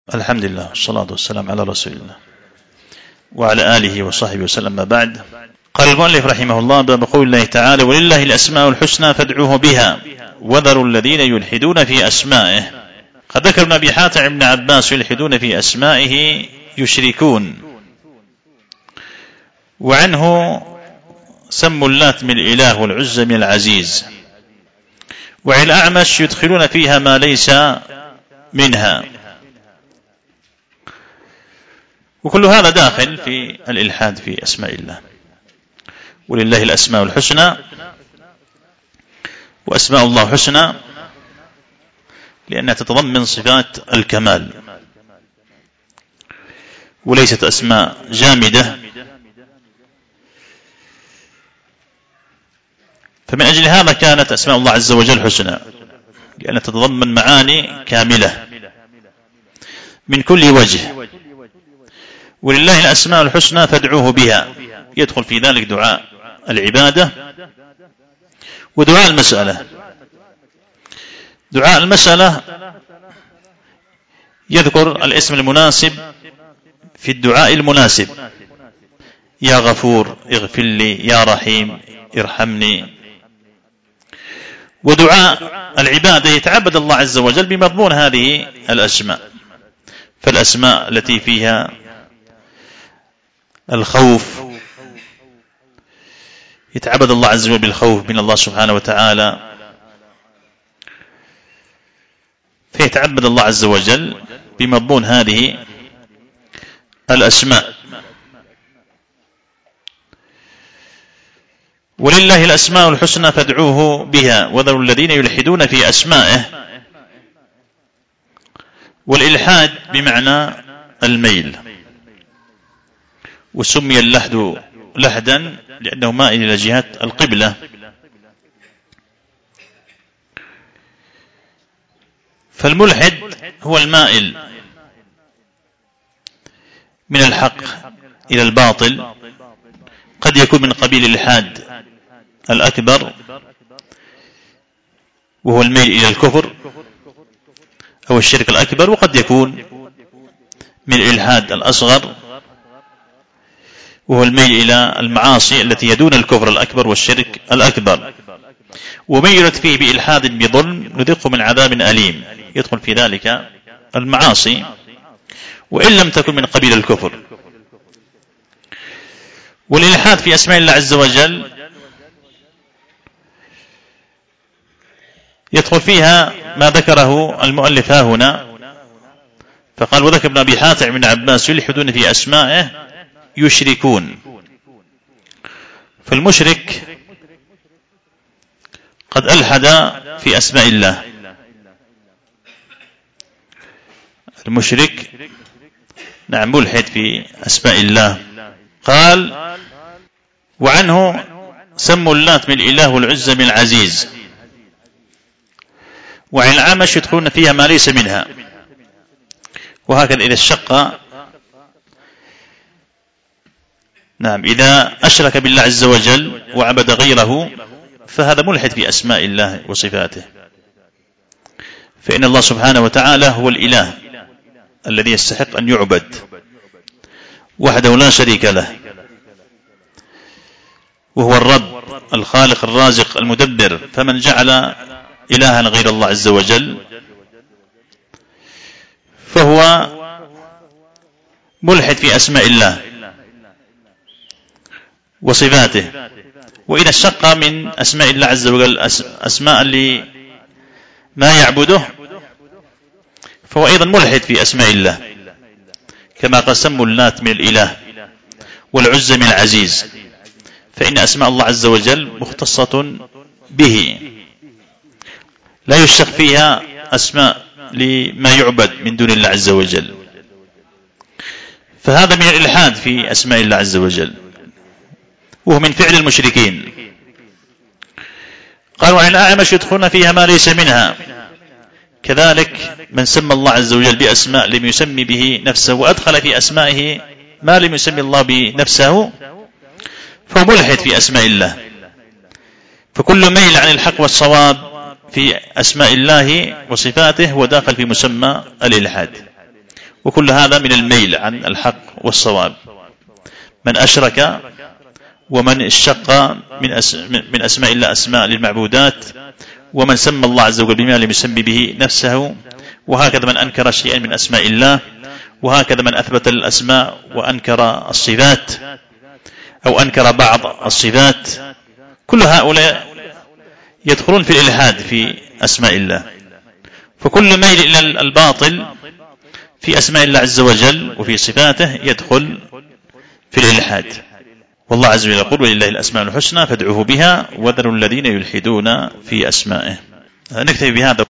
الحمد لله والصلاة والسلام على رسول الله وعلى آله وصحبه وسلم. ما بعد، قال المؤلف رحمه الله: باب قول الله تعالى: ولله الأسماء الحسنى فادعوه بها وذروا الذين يلحدون في أسمائه. قد ذكر ابن أبي حاتم ابن عباس: يلحدون في أسمائه يشركون. وعنه: سموا اللات من الإله والعزى من العزيز. وعن الأعمش: يدخلون فيها ما ليس منها. وكل هذا داخل في الإلحاد في أسماء الله. ولله الأسماء الحسنى، وأسماء الله حسنى لأنها تتضمن صفات الكمال، وليست أسماء جامدة. فمن أجل هذا كانت أسماء الله عز وجل حسنى، لأنها تتضمن معاني كاملة من كل وجه. ولله الأسماء الحسنى فادعوه بها، يدخل في ذلك دعاء العبادة ودعاء المسألة. دعاء المسألة يذكر الاسم المناسب في الدعاء المناسب: يا غفور اغفر لي، يا رحيم ارحمني. ودعاء العبادة يتعبد الله عز وجل بمضمون هذه الأسماء. فالأسماء التي فيها الخوف يتعبد الله عز وجل بالخوف من الله سبحانه وتعالى، فيتعبد الله عز وجل بمضمون هذه الأسماء. ولله الأسماء الحسنى فادعوه بها وذروا الذين يلحدون في أسمائه. والإلحاد بمعنى الميل، وسمي اللحد لحدا لأنه مائل إلى جهة القبلة. فالملحد هو المائل من الحق إلى الباطل، قد يكون من قبيل الإلحاد الأكبر وهو الميل إلى الكفر أو الشرك الأكبر، وقد يكون من الإلحاد الأصغر وهو الميل إلى المعاصي التي يدون الكفر الأكبر والشرك الأكبر. ومن يرد فيه بإلحاد بظلم نذقه من عذاب أليم، يدخل في ذلك المعاصي وإن لم تكن من قبيل الكفر. والإلحاد في أسماء الله عز وجل يدخل فيها ما ذكره المؤلف ها هنا، فقال: وذكر ابن أبي حاتم بن عباس: يلحدون في أسمائه يشركون. فالمشرك قد ألحد في أسماء الله. المشرك نعم ملحد في أسماء الله. قال: وعنه: سموا اللات من الإله والعزى من العزيز. وعن الأعمش: يدخلون فيها ما ليس منها. وهكذا إذا الشق نعم إذا أشرك بالله عز وجل وعبد غيره فهذا ملحد في أسماء الله وصفاته، فإن الله سبحانه وتعالى هو الإله الذي يستحق أن يعبد وحده لا شريك له، وهو الرب الخالق الرازق المدبر. فمن جعل إلها غير الله عز وجل فهو ملحد في أسماء الله وصفاته. وإذا اشتق من أسماء الله عز وجل أسماء لما يعبده فهو أيضا ملحد في أسماء الله، كما قسموا اللات من الإله والعزى من العزيز، فإن أسماء الله عز وجل مختصة به، لا يشتق فيها أسماء لما يعبد من دون الله عز وجل. فهذا من الإلحاد في أسماء الله عز وجل، وهو من فعل المشركين. قال: وعن الأعمش: يدخلون فيها ما ليس منها. كذلك من سمى الله عز وجل بأسماء لم يسمي به نفسه وأدخل في أسمائه ما لم يسمي الله بنفسه فهو ملحد في أسماء الله. فكل ميل عن الحق والصواب في أسماء الله وصفاته هو داخل في مسمى الإلحاد. وكل هذا من الميل عن الحق والصواب. من أشرك ومن اشتق من أسماء الله أسماء للمعبودات، ومن سمى الله عز وجل بما لم يسمي به نفسه، وهكذا من أنكر شيئا من أسماء الله، وهكذا من أثبت الأسماء وأنكر الصفات أو أنكر بعض الصفات، كل هؤلاء يدخلون في الإلحاد في أسماء الله. فكل ميل إلى الباطل في أسماء الله عز وجل وفي صفاته يدخل في الإلحاد. والله عز وجل يقول: ولله الأسماء الحسنى فادعوه بها وذروا الذين يلحدون في أسمائه. نكتفي بهذا.